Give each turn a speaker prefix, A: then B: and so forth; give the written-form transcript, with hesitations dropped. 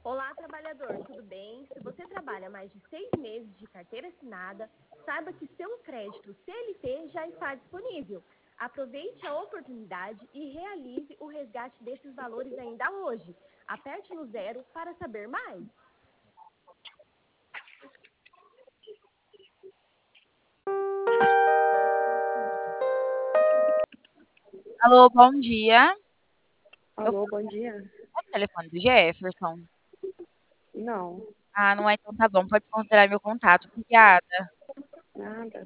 A: Olá, trabalhador, tudo bem? Se você trabalha mais de 6 meses de carteira assinada, saiba que seu crédito CLT já está disponível. Aproveite a oportunidade e realize o resgate desses valores ainda hoje. Aperte no zero para saber mais.
B: Alô, bom dia. Eu
A: Alô, bom dia.
B: falo o telefone do Jefferson.
A: Não,
B: Ah, não é, então tá bom, pode considerar meu contato. Obrigada.
A: nada.